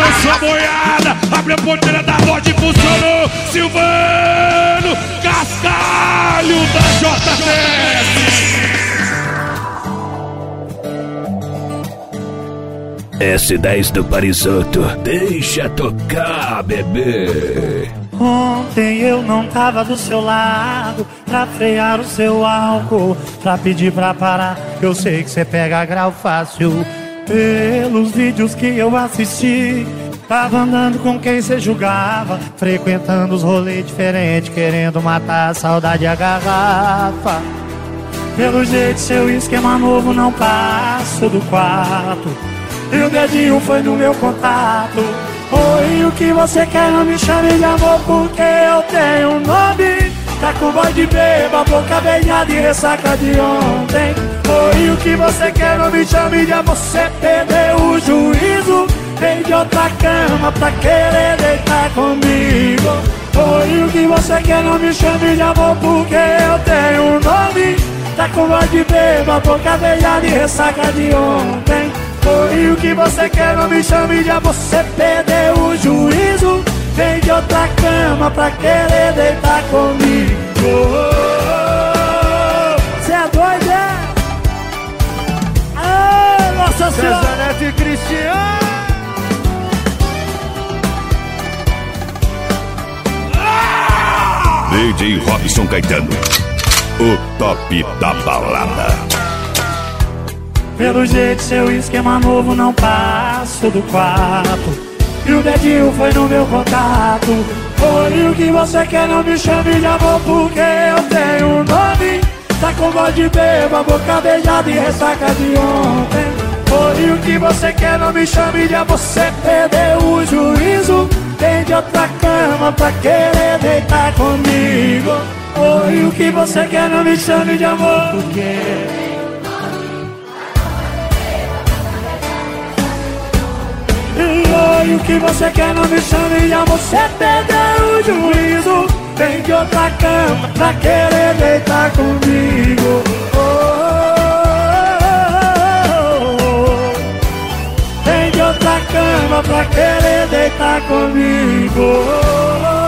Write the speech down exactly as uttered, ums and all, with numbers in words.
balançou a boiada, abre a porteira da Dodge, funcionou. Silvano Cascalho da J T S. S dez do Parisotto, deixa tocar, bebê. Ontem eu não tava do seu lado pra frear o seu álcool, pra pedir pra parar, eu sei que cê pega grau fácil. Pelos vídeos que eu assisti, tava andando com quem cê julgava, frequentando os rolês diferentes, querendo matar a saudade e a garrafa. Pelo jeito seu esquema novo não passo do quarto, e o dedinho foi no meu contato. Oi, o que você quer? Não me chame de amor porque eu tenho um nome. Tá com voz de beba, boca beijada e ressaca de ontem. Oi, o que você quer? Não me chame de amor, você perdeu o juízo. Vem de outra cama pra querer deitar comigo. Oi, o que você quer? Não me chame de amor porque eu tenho um nome. Tá com voz de beba, boca beijada e ressaca de ontem. Oi, o que você quer? Não me chame de amor, você perdeu o juízo. Vem de outra cama pra querer deitar comigo. Cê é doido, é? Ah, Nossa Senhora! César Neto e Cristiano. D J Robson Caetano, o top da balada. Pelo jeito seu esquema novo não passo do quarto, e o dedinho foi no meu contato. Oi, o que você quer? Não me chame de amor porque eu tenho um nome. Tá com voz de beba, boca beijada e ressaca de ontem. Oi, o que você quer? Não me chame de amor, você perdeu o juízo. Vem de outra cama pra querer deitar comigo. Oi, o que você quer? Não me chame de amor porque... Oi, o que você quer? Não me chame de amor, você perdeu o juízo. Vem de outra cama pra querer deitar comigo. Oh, oh, oh, oh. Vem de outra cama pra querer deitar comigo. Oh, oh, oh.